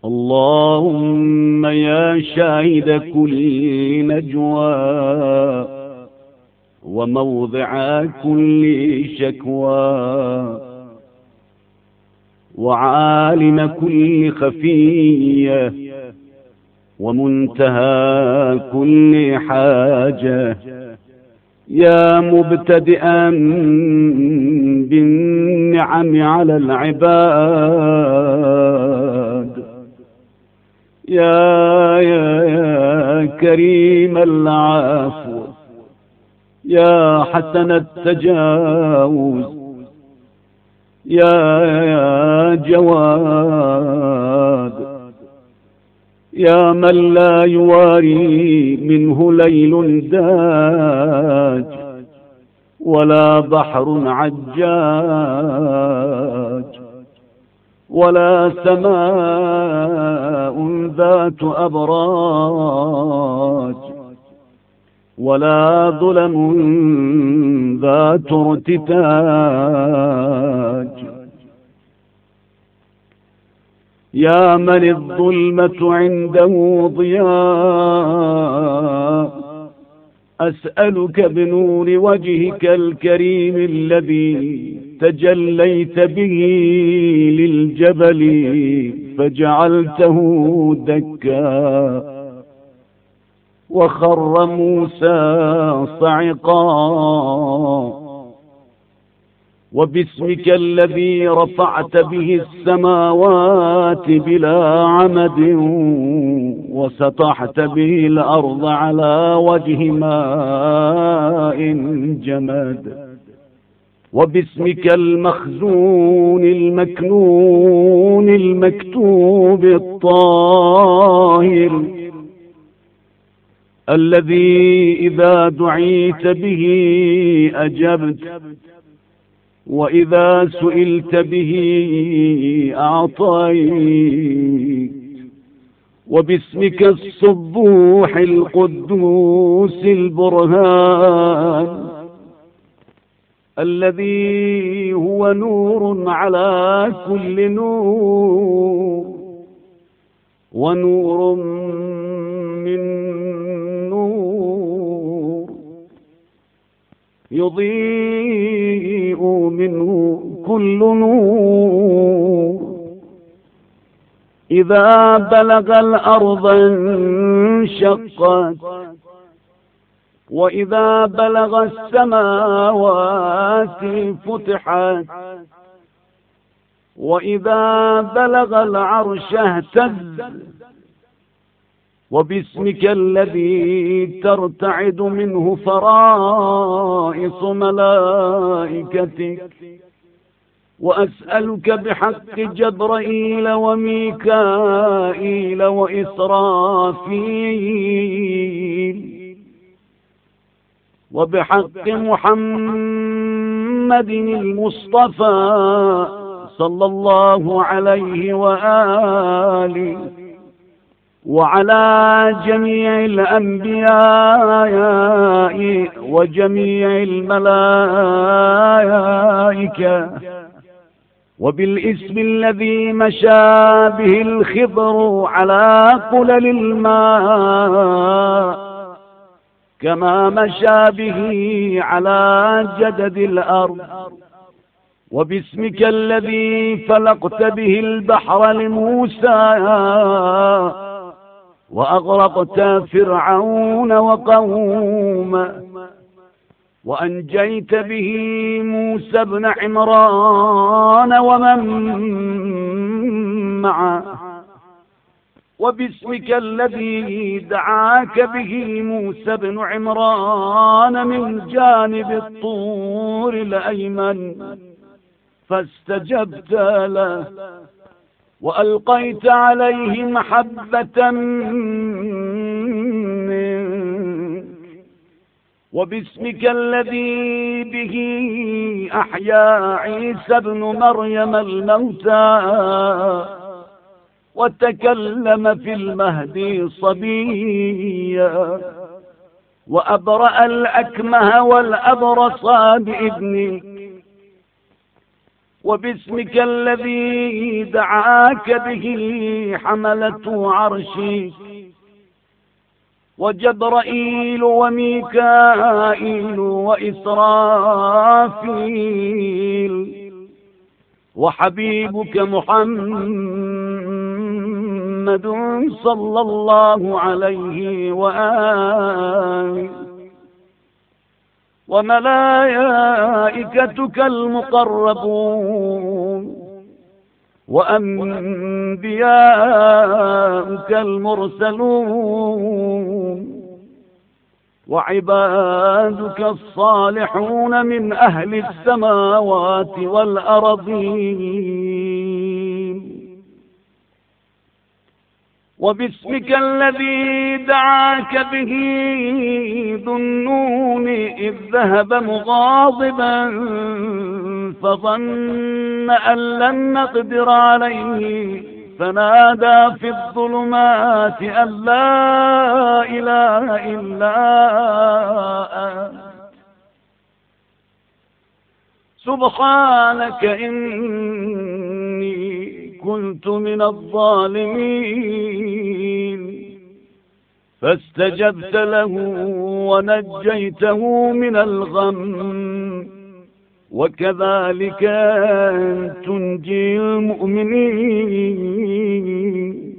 اللهم يا شاهد كل نجوى وموضع كل شكوى وعالم كل خفية ومنتهى كل حاجة، يا مبتدئا بالنعم على العباد، يا كريم العفو، يا حسن التجاوز، يا جواد، يا من لا يواري منه ليل داج ولا بحر عجاج ولا سماء ذات أبراج ولا ظلم ذات ارتتاج، يا من الظلمة عنده ضياء، أسألك بنور وجهك الكريم الذي تجليت به للجبل فجعلته دكا وخر موسى صعقا، وباسمك الذي رفعت به السماوات بلا عمد وسطحت به الأرض على وجه ماء جمد، وباسمك المخزون المكنون المكتوب الطاهر الذي إذا دعيت به أجبت وإذا سئلت به أعطيت، وباسمك الصبوح القدوس البرهان الذي هو نور على كل نور ونور من نور يضيء منه كل نور، إذا بلغ الأرض انشقت وإذا بلغ السماوات فتحت وإذا بلغ العرش اهتز، وباسمك الذي ترتعد منه فرائص ملائكتك، وأسألك بحق جبرائيل وميكائيل وإسرافيل وبحق محمد المصطفى صلى الله عليه وآله وعلى جميع الأنبياء وجميع الملائكة، وبالاسم الذي مشى به الخضر على قلل الماء كما مشى به على جدد الأرض، وباسمك الذي فلقت به البحر لموسى وأغرقت فرعون وقومه وأنجيت به موسى بن عمران ومن معه، وباسمك الذي دعاك به موسى بن عمران من جانب الطور الأيمن فاستجبت له وألقيت عليه محبة منك، وباسمك الذي به أحيا عيسى بن مريم الموتى وتكلم في المهد صبيا وأبرأ الأكمه والأبرص بإذنك، وباسمك الذي دعاك به حملة عرشك وجبرائيل وميكائيل وإسرافيل وحبيبك محمد صلى الله عليه وآله وملائكتك المقربون وأنبياؤك المرسلون وعبادك الصالحون من أهل السماوات والأرضين وباسمك الذي دعاك به ذو النون إذ ذهب مغاضبا فظن أن لن نقدر عليه فنادى في الظلمات أن لا إله إلا أنت سبحانك إني كنت من الظالمين فاستجبت له ونجيته من الغم وكذلك تنجي المؤمنين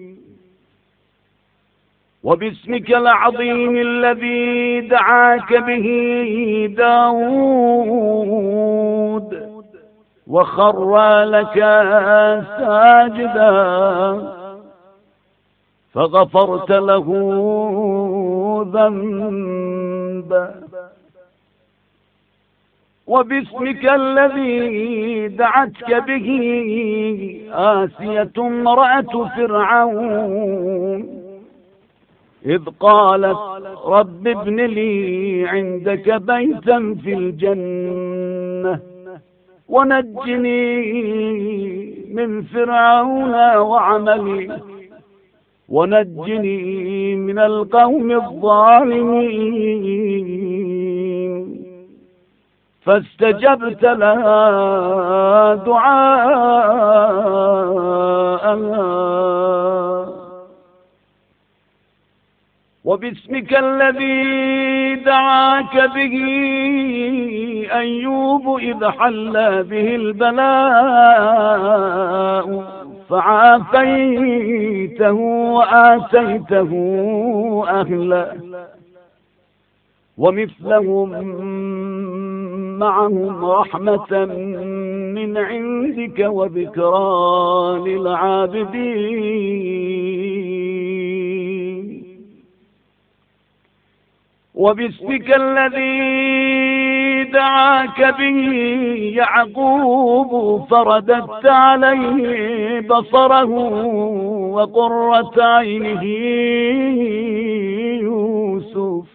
وباسمك العظيم الذي دعاك به داود وخر لك ساجدا فغفرت له ذنبا وباسمك الذي دعتك به آسية امرأة فرعون إذ قالت رب ابن لي عندك بيتا في الجنة ونجني من فرعون وعمله ونجني من القوم الظالمين فاستجبت لها دعاءها وباسمك الذي دعاك به أيوب إذ حل به البلاء فعافيته وآتيته أهلا ومثلهم معهم رحمة من عندك وذكرى للعابدين وباسمك الذي دعاك به يعقوب فرددت عليه بصره وقرة عينه يوسف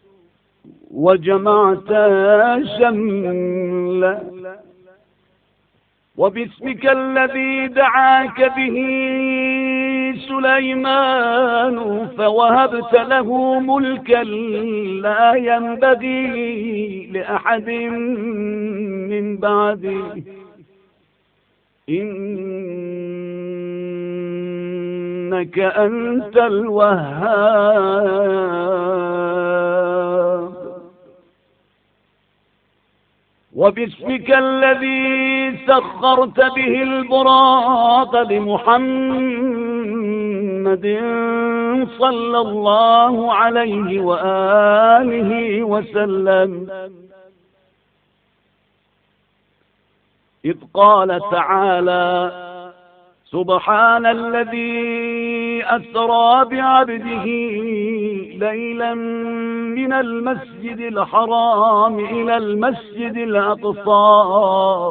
وجمعت شملا وباسمك الذي دعاك به سليمان فوهبت له ملكا لا ينبغي لأحد من بعده إنك أنت الوهاب وباسمك الذي سخرت به البراق لمحمد صلى الله عليه وآله وسلم إذ قال تعالى سبحان الذي أسرى بعبده ليلا من المسجد الحرام إلى المسجد الأقصى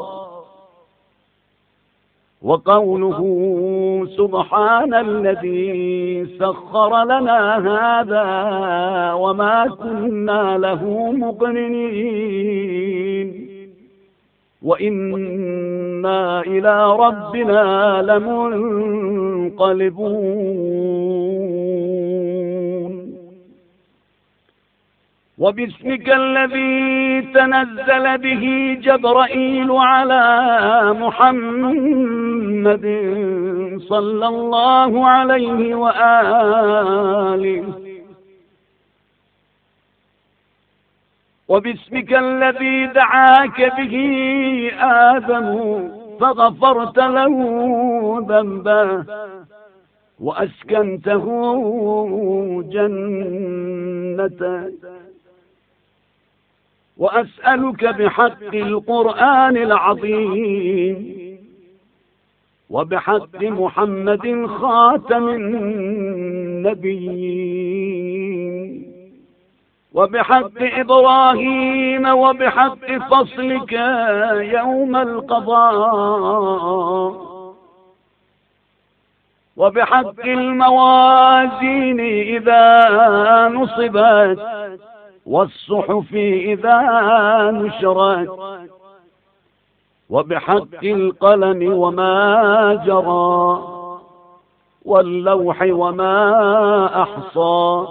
وقوله سبحان الذي سخر لنا هذا وما كنا له مقرنين وإنا إلى ربنا لمنقلبون وباسمك الذي تنزل به جبرائيل على محمد صلى الله عليه وآله، وباسمك الذي دعاك به آدم فغفرت له ذنبه وأسكنته جنتك، وأسألك بحق القرآن العظيم وبحق محمد خاتم النبيين وبحق إبراهيم وبحق فصلك يوم القضاء وبحق الموازين إذا نصبت والصحف إذا نشرت وبحق القلم وما جرى واللوح وما أحصى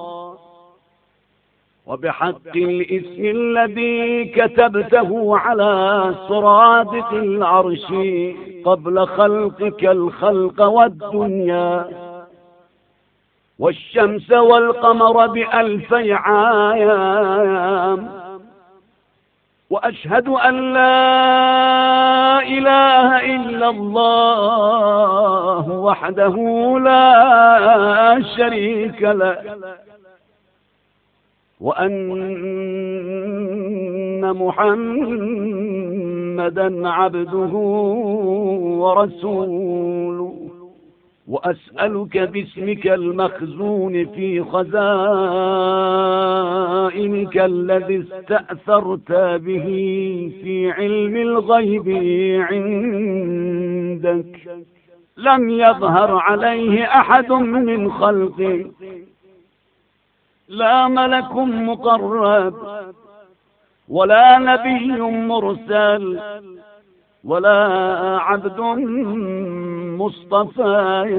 وبحق الاسم الذي كتبته على سرادق العرش قبل خلقك الخلق والدنيا والشمس والقمر ب1000 عام، وأشهد أن لا إله إلا الله وحده لا شريك له، وأن محمدا عبده ورسوله، وأسألك باسمك المخزون في خزائنك الذي استأثرت به في علم الغيب عندك لم يظهر عليه أحد من خلقك، لا ملك مقرب ولا نبي مرسل ولا عبد مصطفى،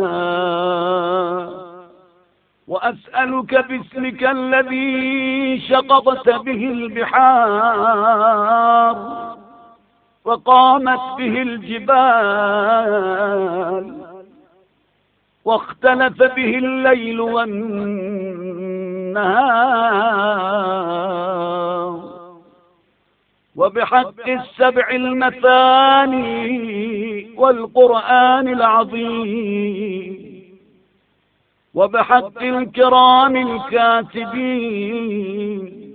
وأسألك باسمك الذي شققت به البحار وقامت به الجبال واختلف به الليل والنهار، وبحق السبع المثاني والقرآن العظيم وبحق الكرام الكاتبين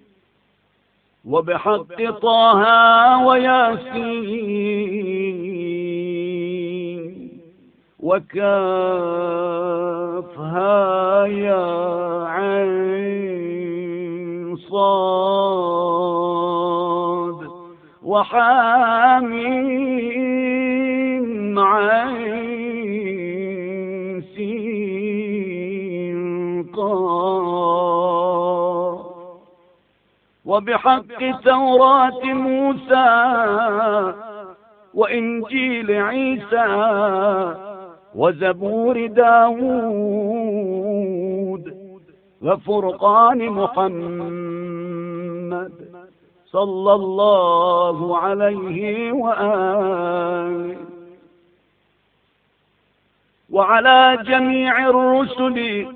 وبحق طه وياسين وكافها يا عين صاد وحاميم عين سين قاف، وبحق توراة موسى وإنجيل عيسى وزبور داود وفرقان محمد صلى الله عليه وآله، وعلى جميع الرسل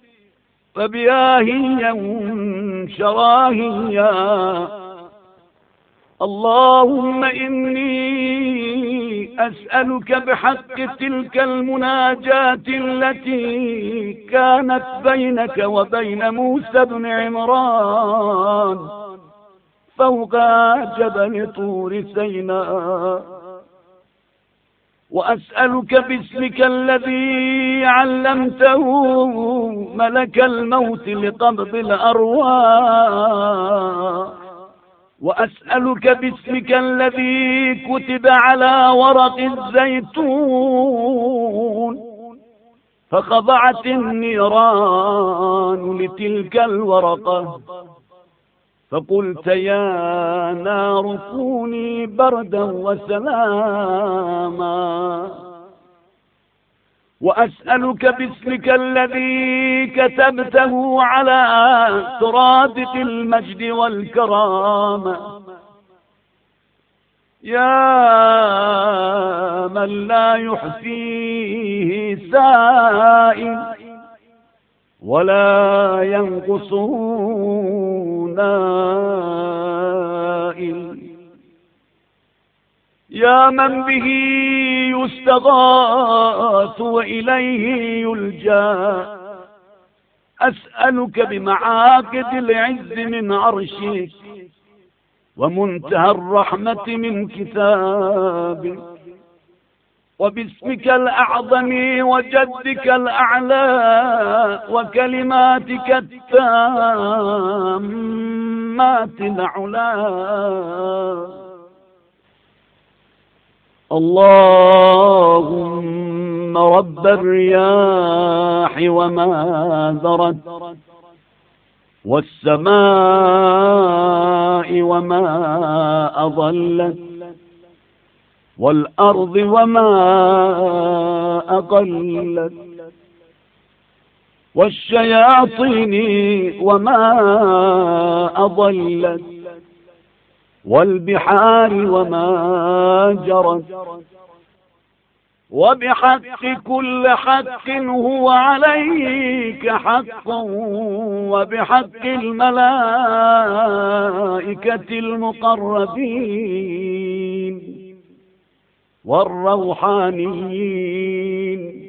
فبياهيا شراهيا. اللهم إني أسألك بحق تلك المناجاة التي كانت بينك وبين موسى بن عمران فوق جبل طور سيناء، وأسألك باسمك الذي علمته ملك الموت لقبض الأرواح، وأسألك باسمك الذي كتب على ورق الزيتون فخضعت النيران لتلك الورقة فقلت يا نار كوني بردا وسلاما، وأسألك باسمك الذي كتبته على سرادق المجد والكرامة، يا من لا يحصيه سائل ولا ينقص نائل، يا من به يستغاث وإليه يلجأ، أسألك بمعاقد العز من عرشك ومنتهى الرحمة من كتابك، وباسمك الأعظم وجدك الأعلى وكلماتك التامات العلا، اللهم رب الرياح وما ذرت، والسماء وما أضلت، والأرض وما أقلت، والشياطين وما أضلت، والبحار وما جرت، وبحق كل حق هو عليك حق، وبحق الملائكة المقربين والروحانيين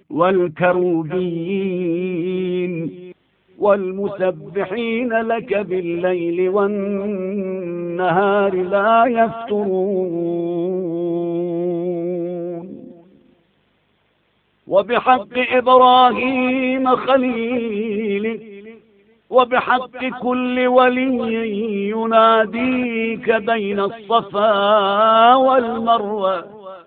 والكروبيين والمسبحين لك بالليل والنهار لا يفترون، وبحق إبراهيم خليلك، وبحق كل ولي يناديك بين الصفا والمروة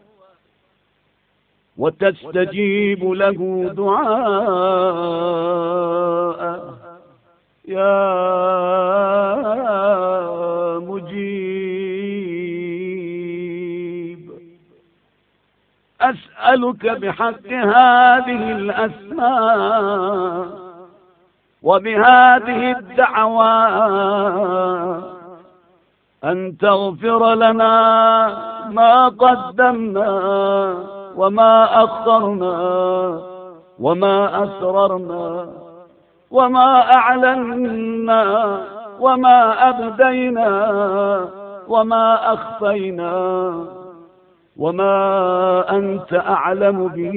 وتستجيب له دعاء، يا مجيب. أسألك بحق هذه الأسماء وبهذه الدعوات أن تغفر لنا ما قدمنا وما أخرنا وما أسررنا وما أعلنا وما أبدينا وما أخفينا وما أنت أعلم به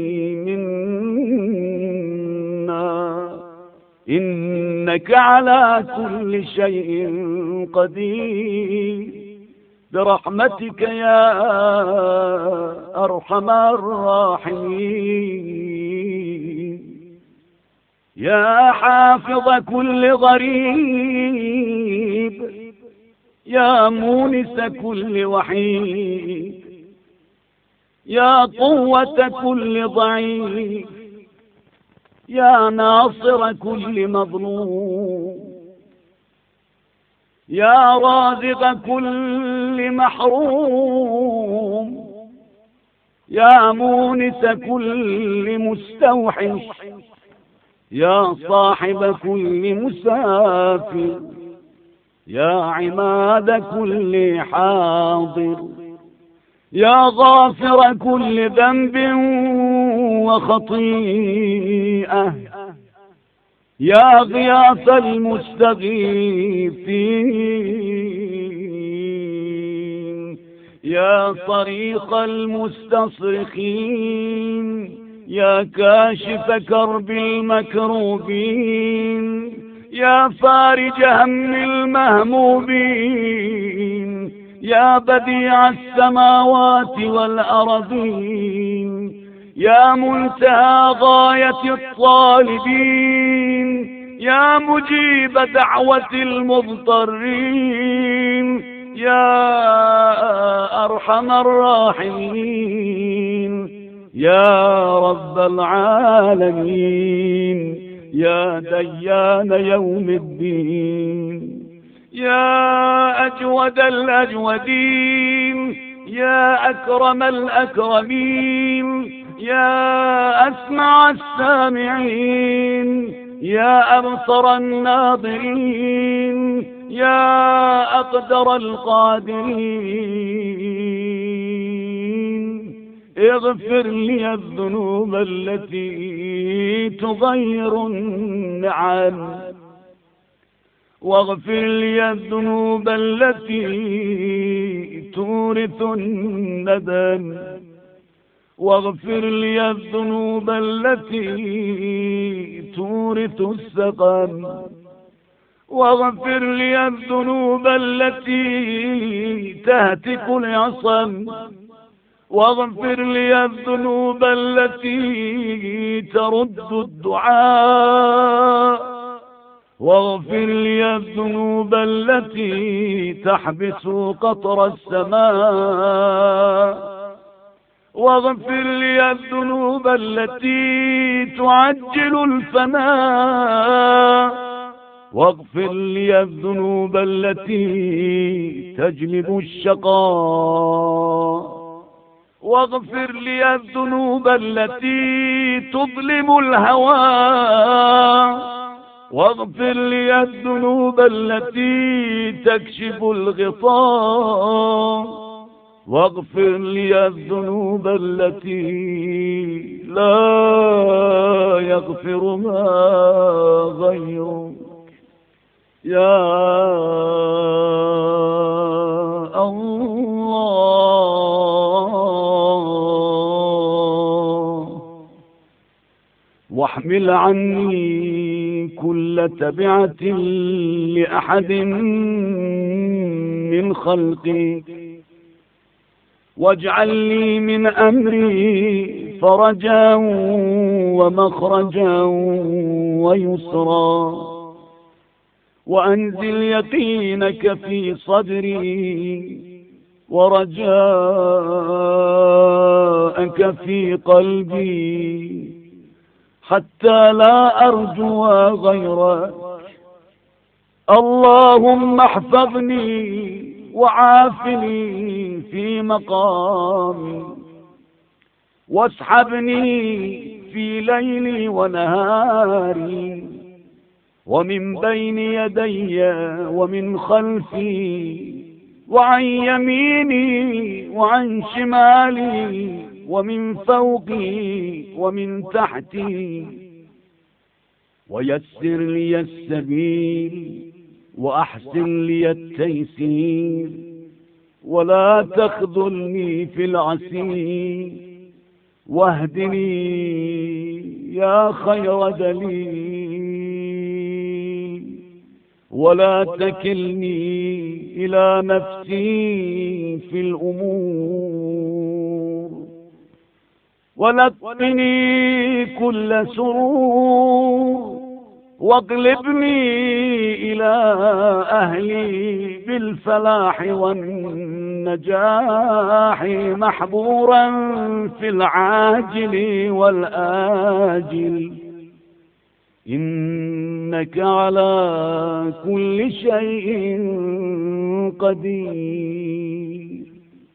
منا، إنك على كل شيء قدير، برحمتك يا أرحم الراحمين، يا حافظ كل غريب، يا مونس كل وحيد، يا قوة كل ضعيف، يا ناصر كل مظلوم، يا رازق كل محروم، يا مونس كل مستوحش، يا صاحب كل مسافر، يا عماد كل حاضر، يا غافر كل ذنب وخطيئة، يا غياث المستغيثين، يا صريخ المستصرخين، يا كاشف كرب المكروبين، يا فارج هم المهمومين، يا بديع السماوات والأرضين، يا منتهى غاية الطالبين، يا مجيب دعوة المضطرين، يا أرحم الراحمين، يا رب العالمين، يا ديان يوم الدين، يا أجود الأجودين، يا أكرم الأكرمين، يا أسمع السامعين، يا أبصر الناظرين، يا أقدر القادرين، اغفر لي الذنوب التي تغير النعم، واغفر لي الذنوب التي تورث الندم، واغفر لي الذنوب التي تورث السقم، واغفر لي الذنوب التي تهتك العصم، واغفر لي الذنوب التي ترد الدعاء، واغفر لي الذنوب التي تحبس قطر السماء، واغفر لي الذنوب التي تعجل الفناء، واغفر لي الذنوب التي تجلب الشقاء، واغفر لي الذنوب التي تظلم الهوى، واغفر لي الذنوب التي تكشف الغطاء، واغفر لي الذنوب التي لا يغفرها غيرك يا الله. واحمل عني كل تبعة لأحد من خلقك، واجعل لي من أمري فرجا ومخرجا ويسرا، وأنزل يقينك في صدري ورجاءك في قلبي، حتى لا أرجو غيرك. اللهم احفظني وعافني في مقامي، واسحبني في ليلي ونهاري، ومن بين يدي ومن خلفي، وعن يميني وعن شمالي، ومن فوقي ومن تحتي، ويسر لي السبيل وأحسن لي التيسير، ولا تخذلني في العسير، واهدني يا خير دليل، ولا تكلني إلى نفسي في الأمور، ولقني كل سرور، واقلبني إلى أهلي بالفلاح والنجاح محبورا في العاجل والآجل، إنك على كل شيء قدير.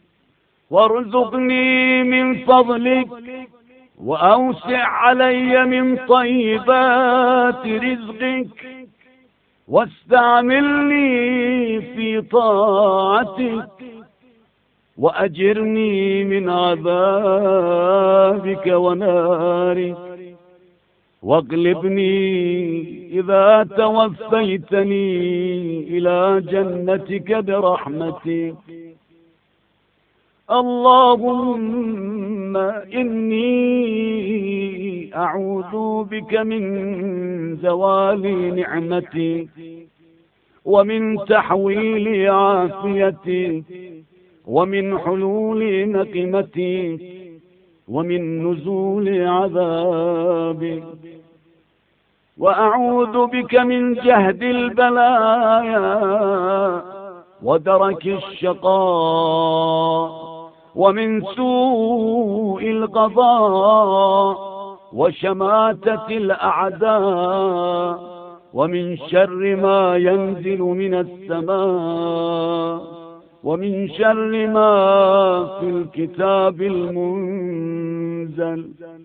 وارزقني من فضلك، وأوسع علي من طيبات رزقك، واستعملني في طاعتك، وأجرني من عذابك ونارك، واغلبني إذا توفيتني إلى جنتك برحمتك. اللهم إني أعوذ بك من زوال نعمتك، ومن تحويل عافيتك، ومن حلول نقمتك، ومن نزول عذابك. وأعوذ بك من جهد البلايا ودرك الشقاء، ومن سوء القضاء وشماتة الأعداء، ومن شر ما ينزل من السماء، ومن شر ما في الكتاب المنزل ينزل.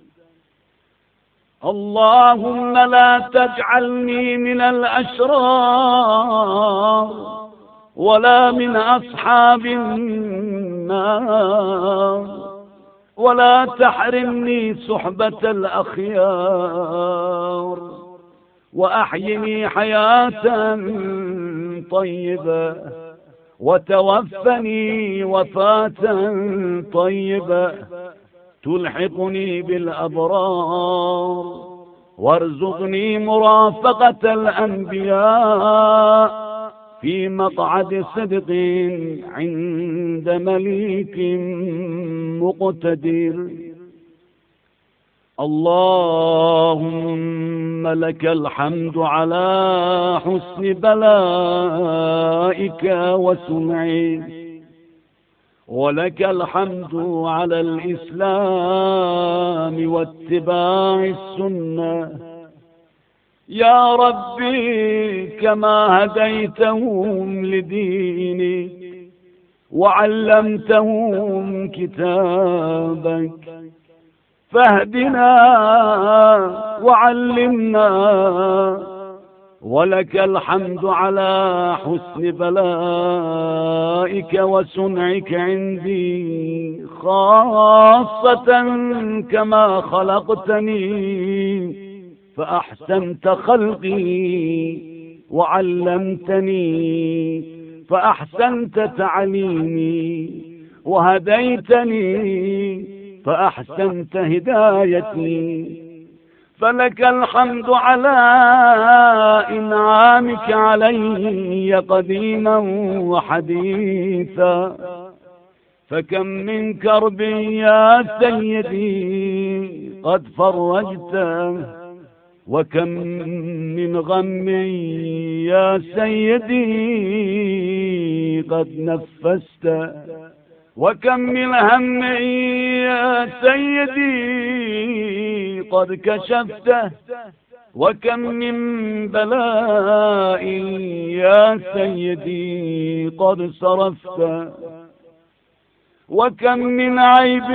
اللهم لا تجعلني من الأشرار ولا من أصحاب النار، ولا تحرمني صحبة الأخيار، وأحيني حياة طيبة، وتوفني وفاة طيبة تلحقني بالأبرار، وارزقني مرافقة الأنبياء في مقعد صدق عند مليك مقتدر. اللهم لك الحمد على حسن بلائك وسمعك، ولك الحمد على الإسلام واتباع السنة. يا ربي كما هديتهم لدينك وعلمتهم كتابك، فاهدنا وعلمنا، ولك الحمد على حسن بلائك وصنعك عندي، خاصة كما خلقتني فأحسنت خلقي، وعلمتني فأحسنت تعليمي، وهديتني فأحسنت هدايتي. فلك الحمد على إنعامك علي قديما وحديثا، فكم من كرب يا سيدي قد فرجته، وكم من غم يا سيدي قد نفست، وكم من هم يا سيدي قد كشفته، وكم من بلاء يا سيدي قد صرفته، وكم من عيب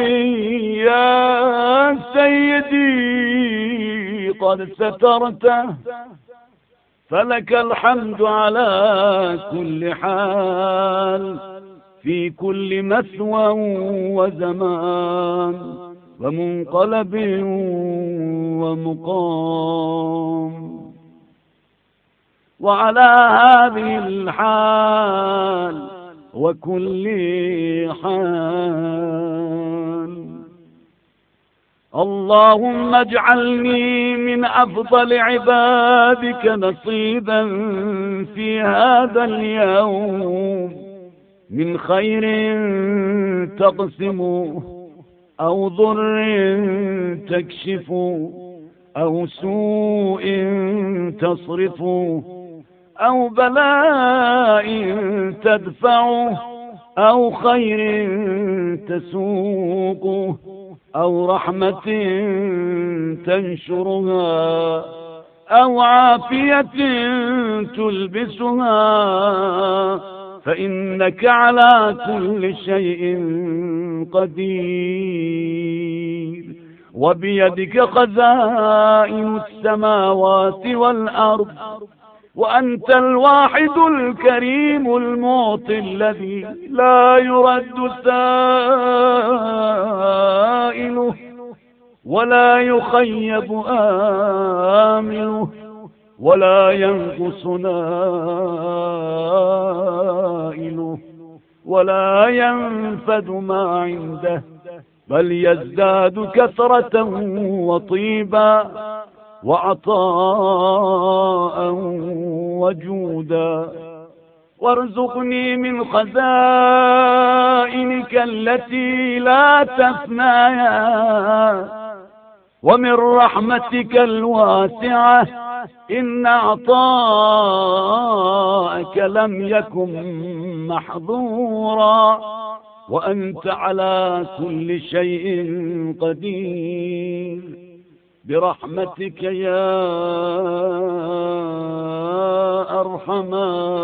يا سيدي قد سترته. فلك الحمد على كل حال، في كل مثوى وزمان ومنقلب ومقام. وعلى هذه الحال وكل حال اللهم اجعلني من أفضل عبادك نصيبا في هذا اليوم، من خير تقسم أو ضر تكشف أو سوء تصرف أو بلاء تدفع أو خير تسوق أو رحمة تنشرها أو عافية تلبسها، فإنك على كل شيء قدير، وبيدك خزائن السماوات والأرض، وأنت الواحد الكريم المعطي الذي لا يرد سائله ولا يخيب آمله ولا ينقص نائله ولا ينفد ما عنده، بل يزداد كثرة وطيبا وعطاء وجودا. وارزقني من خزائنك التي لا تفنايا، ومن رحمتك الواسعة، إن عطاءك لم يكن محظورا، وأنت على كل شيء قدير، برحمتك يا أرحم